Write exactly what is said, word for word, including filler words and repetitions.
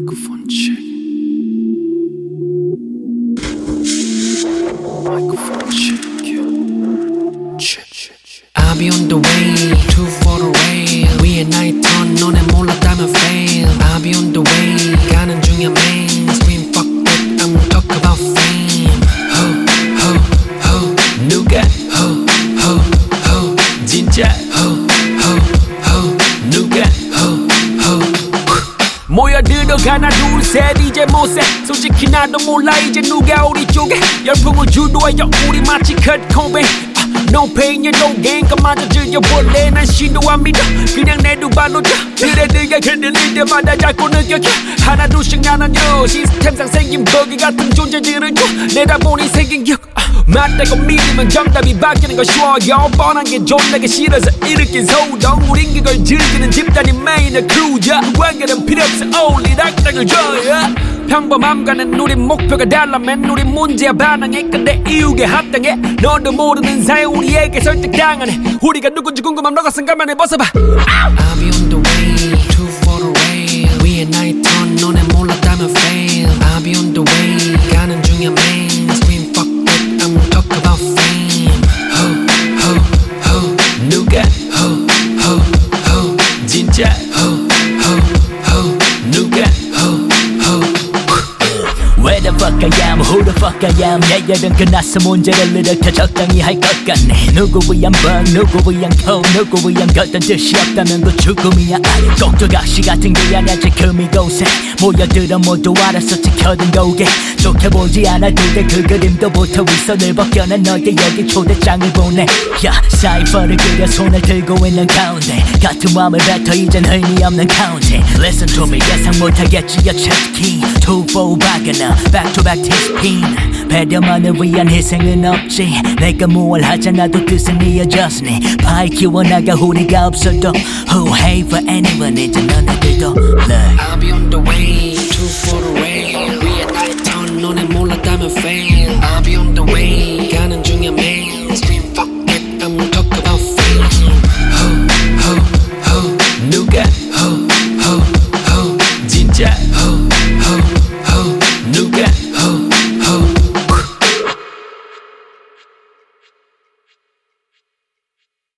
Microphone check. Microphone check. Check, check, check. I'll be on the way, two for the rail. 위에 나의 턴, 너네 몰랐다면 fail. I'll be on the way, 가는 중이야 mainstream. Fuck that, I'm talk about fame. Ho, ho, ho, 누가? Ho, ho, ho, 진짜? Ho, ho, ho, 누가? Ho, ho. 모여들어 하나 둘셋 이제 못세 솔직히 나도 몰라 이제 누가 우리 쪽에 열풍을 주도하여 우리 마치 컷 코베인 No pain, you no gain 그마저 즐겨볼래 난 신도 안 믿어 그냥 내 두 발로 져 그래들가 흔들릴 때마다 자꾸 느껴져 하나 둘씩 나눠요 시스템상 생긴 버기 같은 존재들을 줘 내다보니 생긴 기억 맞다고 믿으면 정답이 바뀌는 거 쉬워요 뻔한 게 좀 내게 싫어서 일으킨 소동 우린 그걸 즐기는 집단이 메인의 크루야 관계는 필요 없어 only 락락을 줘요 평범함과는 우린 목표가 달라면 우린 문제야 반항해 근데 이유게 합당해 너도 모르는 사이 우리에게 설득당하네 우리가 누군지 궁금함 너가쓴 가면을 벗어봐 I'll be on the way, two for the rail 위에 나의 턴 너네 몰랐다면 fail I'll be on the way 가는 중이야 mainstream fuck that I'm talk about fame Ho, ho, ho 누가? Ho, ho, ho 진짜? Ho, ho, ho 누가? Ho, ho Where the fuck I am, who the fuck I am 예열은 끝났어 문제를 일으켜 적당히 할 것 같네 누구 위한 번, 누구 위한 코 누구 위한 것든 뜻이 없다면 그 죽음이야 꼭두각시 같은 게 아니야 지금 이곳에 모여들어 모두 알아서 지켜둔 고개 좋게보지 않아도 돼 그 그림도 붙어 윗선을 벗겨낸 너에게 여기 초대장을 보내 야 사이퍼를 그려 손을 들고 있는 가운데 같은 마음을 뱉어 이젠 의미 없는 카운팅 Listen to me 예상 못하겠지 your chest key Two four 바가나 back to back 티스핀 배려만을 위한 희생은 없지 내가 뭘 하잖아도 뜻은 이어졌으니 파이 키워나가 우리가 없어도 Who hate for anyone 이제 너네들도 Look I'll be on the way, two for the rail 위에 나의 턴 너네 몰랐다면 fail I'll be on the way 가는 중이야 mainstream